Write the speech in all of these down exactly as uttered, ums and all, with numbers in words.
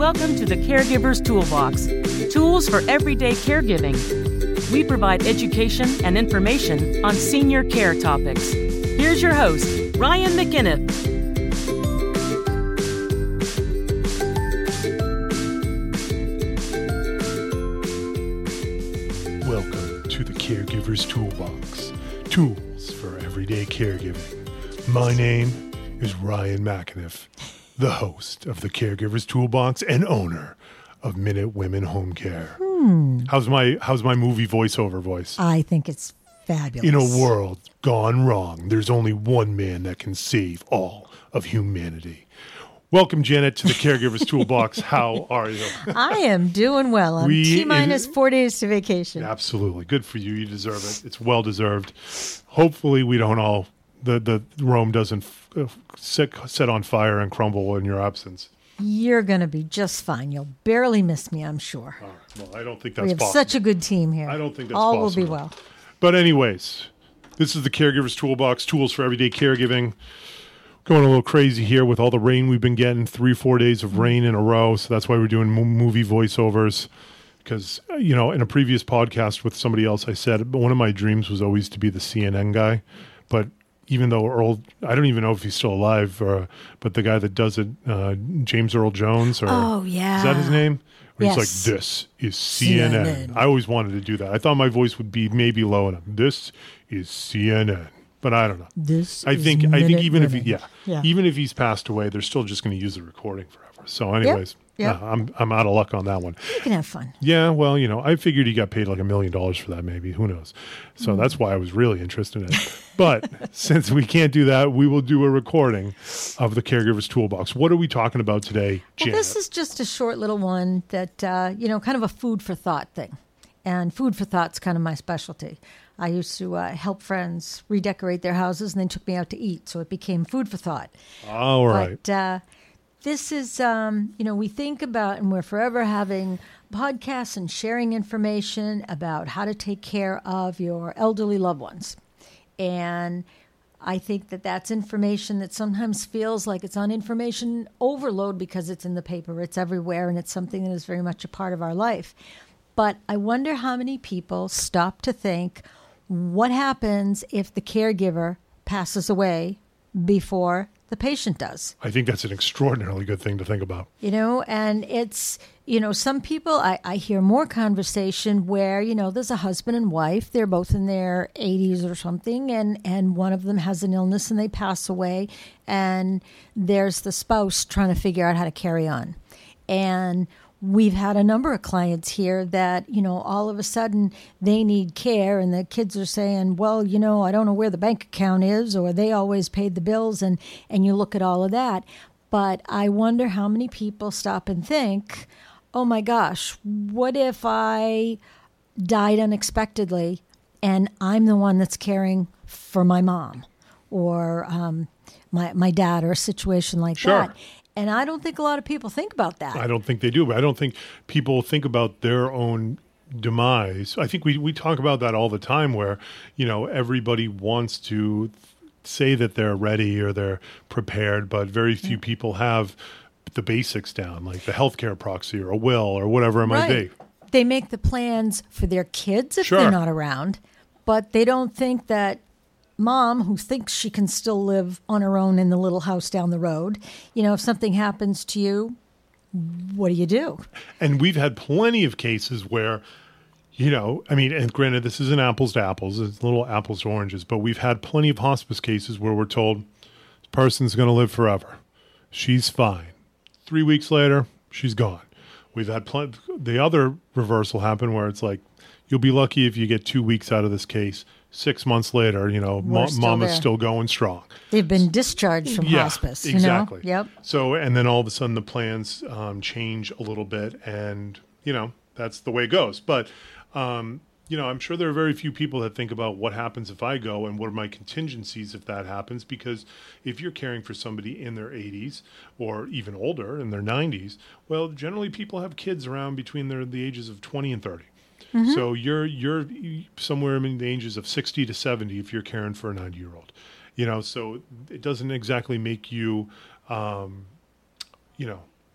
Welcome to the Caregiver's Toolbox, tools for everyday caregiving. We provide education and information on senior care topics. Here's your host, Ryan McInniff. Welcome to the Caregiver's Toolbox, tools for everyday caregiving. My name is Ryan McInniff, the host of the Caregiver's Toolbox and owner of Minute Women Home Care. Hmm. How's my how's my movie voiceover voice? I think it's fabulous. In a world gone wrong, there's only one man that can save all of humanity. Welcome, Janet, to the Caregiver's Toolbox. How are you? I am doing well. I'm We- T-minus four days to vacation. Absolutely. Good for you. You deserve it. It's well deserved. Hopefully we don't all, the, the Rome doesn't uh, set, set on fire and crumble in your absence. You're going to be just fine. You'll barely miss me, I'm sure. All right. Well, I don't think that's we have possible. such a good team here. I don't think that's All possible. will be well. But anyways, this is the Caregiver's Toolbox, tools for everyday caregiving. Going a little crazy here with all the rain we've been getting, three, four days of rain in a row. So that's why we're doing mo- movie voiceovers. Because, you know, in a previous podcast with somebody else, I said one of my dreams was always to be the C N N guy. But even though Earl, I don't even know if he's still alive, or, but the guy that does it, uh, James Earl Jones, or Oh, yeah. is that his name? Where Yes. He's like, this is C N N. C N N. I always wanted to do that. I thought my voice would be maybe low enough. This is C N N. But I don't know. This I is think I think Minute even if he, Women. yeah, Yeah. even if he's passed away, they're still just going to use the recording forever. So, anyways, Yep. uh, I'm I'm out of luck on that one. You can have fun. Yeah, well, you know, I figured he got paid like a million dollars for that, maybe. Who knows? So Mm. that's why I was really interested in it. But since we can't do that, we will do a recording of the Caregiver's Toolbox. What are we talking about today, Well, Janet? this is just a short little one that, uh, you know, kind of a food for thought thing. And food for thought's kind of my specialty. I used to uh, help friends redecorate their houses, and they took me out to eat. So it became food for thought. All right. But uh, this is, um, you know, we think about, and we're forever having podcasts and sharing information about how to take care of your elderly loved ones. And I think that that's information that sometimes feels like it's on information overload because it's in the paper, it's everywhere, and it's something that is very much a part of our life. But I wonder how many people stop to think, what happens if the caregiver passes away before the patient does? I think that's an extraordinarily good thing to think about. You know, and it's, you know, some people, I, I hear more conversation where, you know, there's a husband and wife, they're both in their eighties or something, and, and one of them has an illness and they pass away, and there's the spouse trying to figure out how to carry on. And we've had a number of clients here that, you know, all of a sudden they need care, and the kids are saying, well, you know, I don't know where the bank account is, or they always paid the bills, and, and you look at all of that. But I wonder how many people stop and think, oh my gosh, what if I died unexpectedly and I'm the one that's caring for my mom or um, my, my dad, or a situation like Sure. that? And I don't think a lot of people think about that. I don't think they do, but I don't think people think about their own demise. I think we, we talk about that all the time where, you know, everybody wants to say that they're ready or they're prepared, but very few people have the basics down, like the healthcare proxy or a will or whatever it might Right. be. They make the plans for their kids if Sure. they're not around, but they don't think that mom, who thinks she can still live on her own in the little house down the road, you know, if something happens to you, what do you do? And we've had plenty of cases where, you know, I mean, and granted, this isn't apples to apples, it's little apples to oranges, but we've had plenty of hospice cases where we're told this person's going to live forever. She's fine. Three weeks later, she's gone. We've had plenty. The other reversal happen where it's like, you'll be lucky if you get two weeks out of this case. Six months later, you know, We're mo- still mama's there. still going strong. They've been discharged from Yeah, hospice. exactly. You know? Yep. So, and then all of a sudden the plans um, change a little bit, and, you know, that's the way it goes. But, um, you know, I'm sure there are very few people that think about what happens if I go and what are my contingencies if that happens. Because if you're caring for somebody in their eighties or even older, in their nineties, well, generally people have kids around between their, the ages of twenty and thirty. Mm-hmm. So you're you're somewhere in the ages of sixty to seventy if you're caring for a ninety-year-old. You know, so it doesn't exactly make you, um, you know,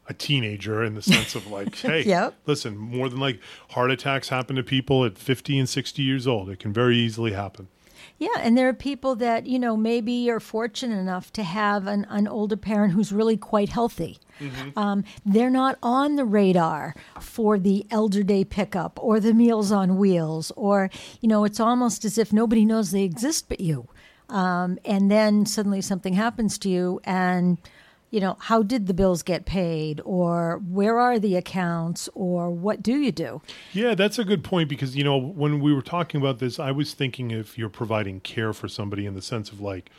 a teenager in the sense of like, hey, Yep. listen, more than like heart attacks happen to people at fifty and sixty years old. It can very easily happen. Yeah, and there are people that, you know, maybe are fortunate enough to have an, an older parent who's really quite healthy. Mm-hmm. Um, they're not on the radar for the Elder Day pickup or the Meals on Wheels, or, you know, it's almost as if nobody knows they exist but you. Um, and then suddenly something happens to you and, you know, how did the bills get paid, or where are the accounts, or what do you do? Yeah, that's a good point because, you know, when we were talking about this, I was thinking if you're providing care for somebody in the sense of like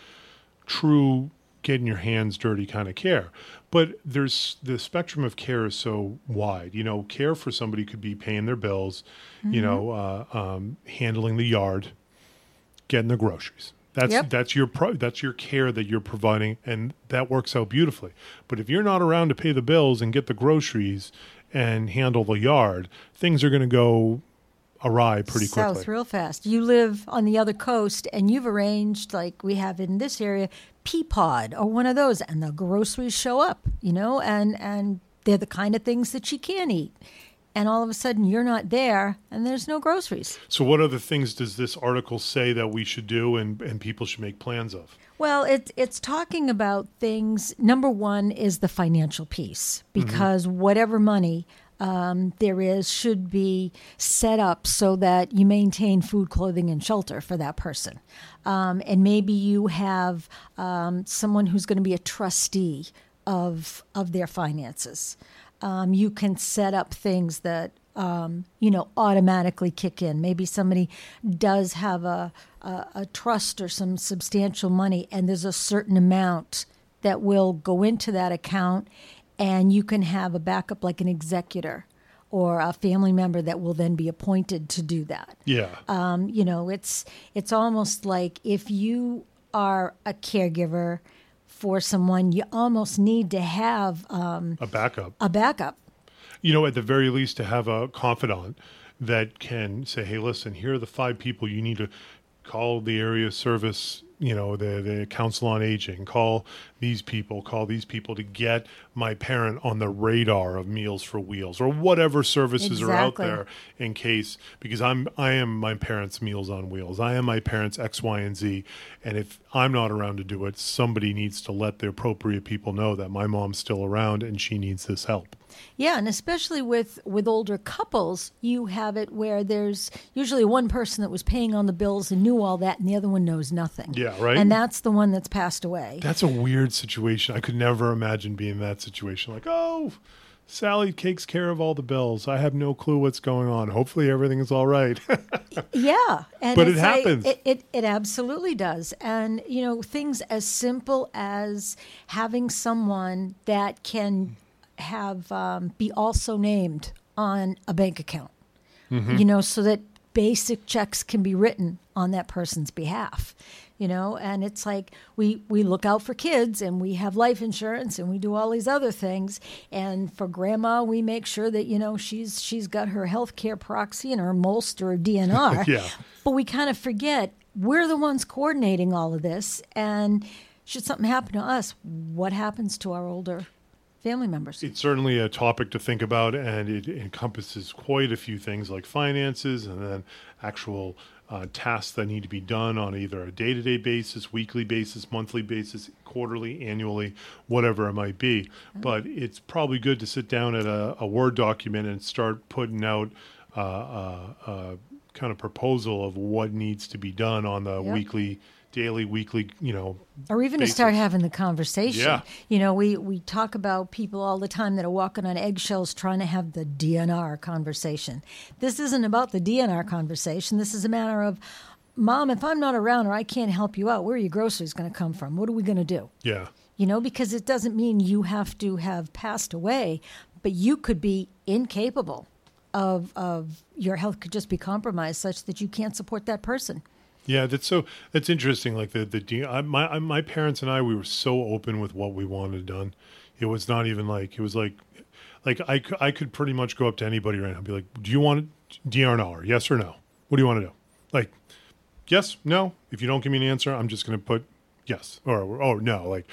true getting your hands dirty kind of care. But there's the spectrum of care is so wide. You know, care for somebody could be paying their bills, mm-hmm. you know, uh, um, handling the yard, getting the groceries. That's yep. that's your pro, that's your care that you're providing, and that works out beautifully. But if you're not around to pay the bills and get the groceries and handle the yard, things are going to go awry pretty South quickly. real fast. You live on the other coast, and you've arranged, like we have in this area, Peapod or one of those, and the groceries show up, you know, and, and they're the kind of things that she can eat. And all of a sudden you're not there and there's no groceries. So what other things does this article say that we should do and, and people should make plans of? Well, it, it's talking about things. Number one is the financial piece, because mm-hmm. whatever money um, there is should be set up so that you maintain food, clothing, and shelter for that person. Um, and maybe you have um, someone who's going to be a trustee of of their finances. Um, you can set up things that, um, you know, automatically kick in. Maybe somebody does have a, a, a trust or some substantial money, and there's a certain amount that will go into that account, and you can have a backup like an executor or a family member that will then be appointed to do that. Yeah. Um, you know, it's it's almost like if you are a caregiver for someone, you almost need to have um, a backup. A backup. You know, at the very least, to have a confidant that can say, "Hey, listen, here are the five people you need to call the area service. You know, the the council on aging. Call these people. Call these people to get my parent on the radar of Meals for Wheels or whatever services exactly. are out there in case because I'm I am my parents' Meals on Wheels. I am my parents' X, Y, and Z. And if I'm not around to do it, somebody needs to let the appropriate people know that my mom's still around and she needs this help. Yeah, and especially with, with older couples, you have it where there's usually one person that was paying on the bills and knew all that, and the other one knows nothing. Yeah, right? And that's the one that's passed away. That's a weird situation. I could never imagine being in that situation. Like, oh, Sally takes care of all the bills. I have no clue what's going on. Hopefully everything is all right. Yeah. And but it like, happens. It, it, it absolutely does. And, you know, things as simple as having someone that can have um, be also named on a bank account, mm-hmm. you know, so that basic checks can be written on that person's behalf, you know, and it's like we, we look out for kids and we have life insurance and we do all these other things. And for grandma, we make sure that, you know, she's she's got her health care proxy and her M O L S T or D N R. Yeah. But we kind of forget we're the ones coordinating all of this. And should something happen to us, what happens to our older family members? It's certainly a topic to think about, and it encompasses quite a few things like finances and then actual uh, tasks that need to be done on either a day-to-day basis, weekly basis, monthly basis, quarterly, annually, whatever it might be. Mm-hmm. But it's probably good to sit down at a, a Word document and start putting out uh, a, a kind of proposal of what needs to be done on the yep. weekly daily, weekly, you know, or even basis. To start having the conversation. Yeah. You know, we, we talk about people all the time that are walking on eggshells trying to have the D N R conversation. This isn't about the D N R conversation. This is a matter of, Mom, if I'm not around or I can't help you out, where are your groceries going to come from? What are we going to do? Yeah. You know, because it doesn't mean you have to have passed away, but you could be incapable of of your health could just be compromised such that you can't support that person. Yeah, that's so. That's interesting. Like the the I, my my parents and I, we were so open with what we wanted done. It was not even like it was like, like I, I could pretty much go up to anybody right now and be like, "Do you want D R N R? Yes or no? What do you want to do?" Like, yes, no. If you don't give me an answer, I'm just going to put yes or or no. Like,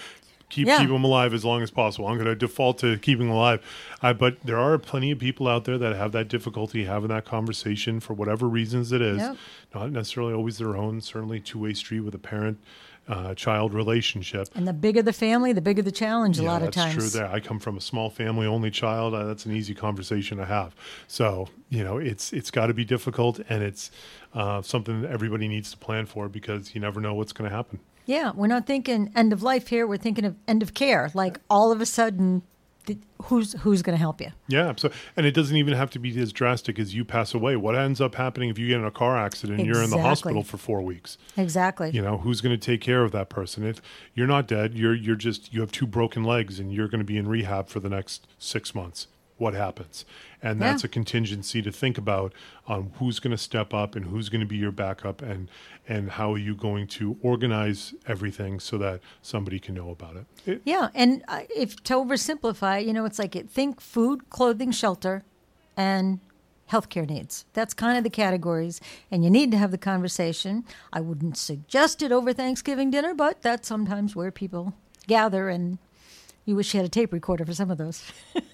Keep Yeah. keep them alive as long as possible. I'm going to default to keeping them alive. Uh, but there are plenty of people out there that have that difficulty having that conversation for whatever reasons it is. Yep. Not necessarily always their own, certainly two-way street with a parent uh, child relationship. And the bigger the family, the bigger the challenge a Yeah, lot of that's times. true there. I come from a small family, only child. Uh, that's an easy conversation to have. So, you know, it's it's got to be difficult, and it's uh, something that everybody needs to plan for because you never know what's going to happen. Yeah, we're not thinking end of life here. We're thinking of end of care. Like all of a sudden, th- who's who's going to help you? Yeah, so and it doesn't even have to be as drastic as you pass away. What ends up happening if you get in a car accident and you're in the Exactly. hospital for four weeks? Exactly. You know, who's going to take care of that person? If you're not dead, you're you're just you have two broken legs and you're going to be in rehab for the next six months. What happens? And that's Yeah. a contingency to think about on who's going to step up and who's going to be your backup and and how are you going to organize everything so that somebody can know about it. It- Yeah, and uh, if to oversimplify, you know, it's like it, think food, clothing, shelter, and healthcare needs. That's kind of the categories, and you need to have the conversation. I wouldn't suggest it over Thanksgiving dinner, but that's sometimes where people gather, and you wish you had a tape recorder for some of those.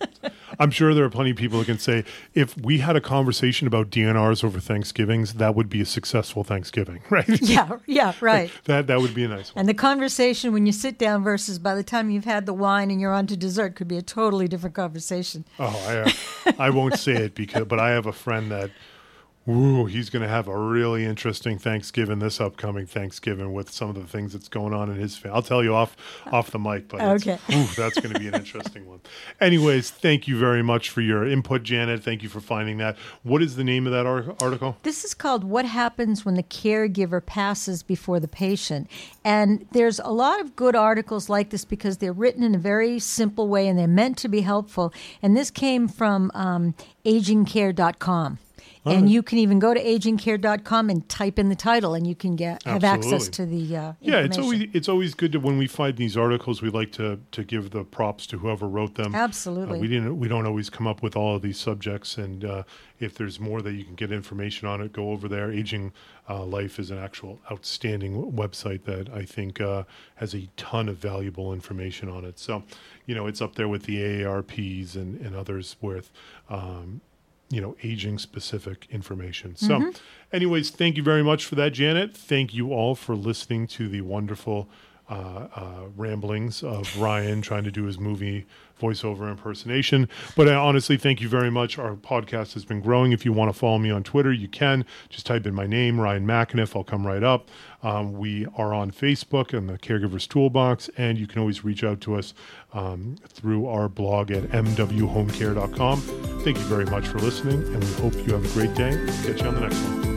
I'm sure there are plenty of people who can say, if we had a conversation about D N Rs over Thanksgivings, that would be a successful Thanksgiving, right? yeah, yeah, right. that that would be a nice one. And the conversation when you sit down versus by the time you've had the wine and you're on to dessert could be a totally different conversation. Oh, I, uh, I won't say it because, but I have a friend that, ooh, he's going to have a really interesting Thanksgiving this upcoming Thanksgiving with some of the things that's going on in his family. I'll tell you off off the mic, but it's- Okay. ooh, that's going to be an interesting one. Anyways, thank you very much for your input, Janet. Thank you for finding that. What is the name of that ar- article? This is called What Happens When the Caregiver Passes Before the Patient. And there's a lot of good articles like this because they're written in a very simple way and they're meant to be helpful. And this came from um, aging care dot com. And you can even go to aging care dot com and type in the title, and you can get have access to the uh, Yeah, it's information. always it's always good to when we find these articles. We like to to give the props to whoever wrote them. Absolutely. Uh, we didn't. We don't always come up with all of these subjects, and uh, if there's more that you can get information on it, go over there. Aging uh, Life is an actual outstanding w- website that I think uh, has a ton of valuable information on it. So, you know, it's up there with the A A R Ps and and others with. Um, you know, aging specific information. So Mm-hmm. anyways, thank you very much for that, Janet. Thank you all for listening to the wonderful uh, uh, ramblings of Ryan trying to do his movie voiceover impersonation. But I honestly, thank you very much. Our podcast has been growing. If you want to follow me on Twitter, you can. Just type in my name, Ryan McAniff. I'll come right up. Um, we are on Facebook and the Caregivers Toolbox, and you can always reach out to us um, through our blog at m w home care dot com. Thank you very much for listening, and we hope you have a great day. Catch you on the next one.